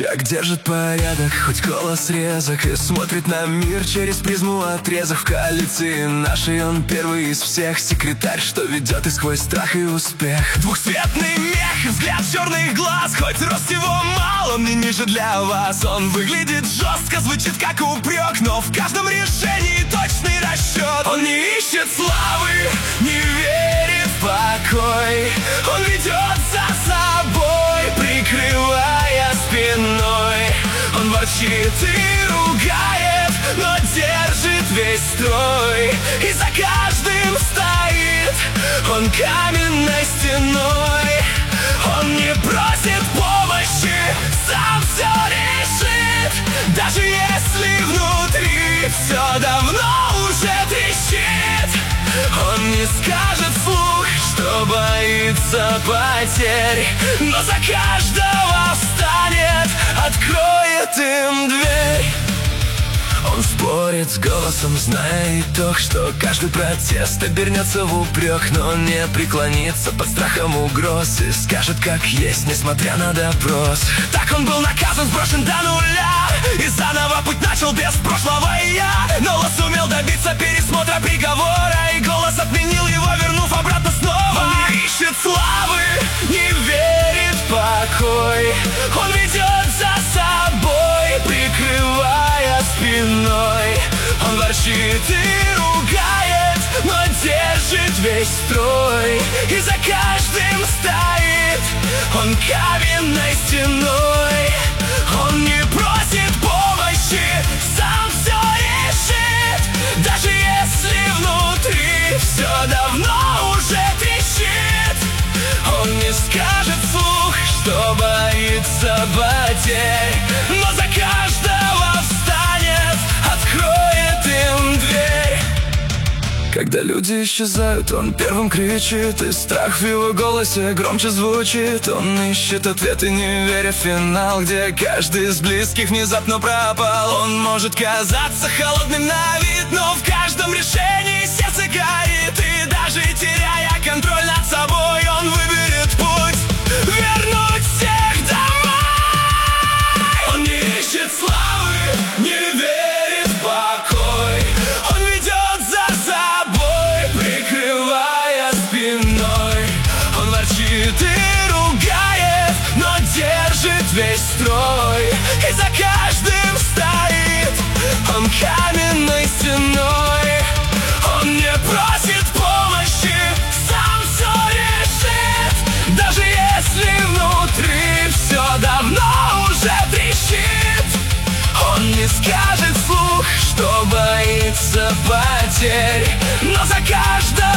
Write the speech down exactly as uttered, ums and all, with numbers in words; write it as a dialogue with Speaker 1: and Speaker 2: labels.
Speaker 1: Очаг держит порядок, хоть голос резок, и смотрит на мир через призму отрезок. В коалиции нашей он первый из всех, секретарь, что ведет и сквозь страх и успех. Двухцветный мех и взгляд черных глаз, хоть рост его мал, он не ниже для вас. Он выглядит жестко, звучит как упрек, но в каждом решении точный расчет. Он не ищет славы, не верит в покой, он ведет за собой, прикрывая спиной. Он ворчит и ругает, но держит весь строй, и за каждым стоит он каменной стеной. Он не просит помощи, сам все решит, даже если внутри все давно уже трещит. Он не скажет вслух, что боится потерь, но за каждого встанет, откроет им дверь. Он спорит с голосом, зная итог, что каждый протест обернется в упрек, но не преклонится под страхом угроз и скажет как есть, несмотря на допрос. Так он был наказан, сброшен до нуля, и заново путь начал без прошлого я. Но Лос сумел добиться пересмотра приговора, и голос отменил его, вернув обратно снова. Он не ищет славы, не верит в покой, он ведет за собой, прикрывая спиной. Он ворчит и ругает, но держит весь строй, и за каждым стоит он каменной стеной. Он не просит помощи, сам все решит, даже если внутри все давно уже трещит. Он не скажет вслух, что боится потерь, но за каждого встанет, откроет им дверь. Когда люди исчезают, он первым кричит, и страх в его голосе громче звучит. Он ищет ответы, не веря в финал, где каждый из близких внезапно пропал. Он может казаться холодным на вид, но в каждом решении сердце горит, и даже теряя контроль над собой, он выберет путь вернуть всех домой. Он не ищет славы, не верит в покой, он ведет за собой, прикрывая спиной. Он ворчит и ругает, но держит весь строй, и за каждым стоит он каменной стеной. Он не просит помощи, сам все решит, даже если внутри все давно уже трещит. Он не скажет вслух, что боится потерь, но за каждого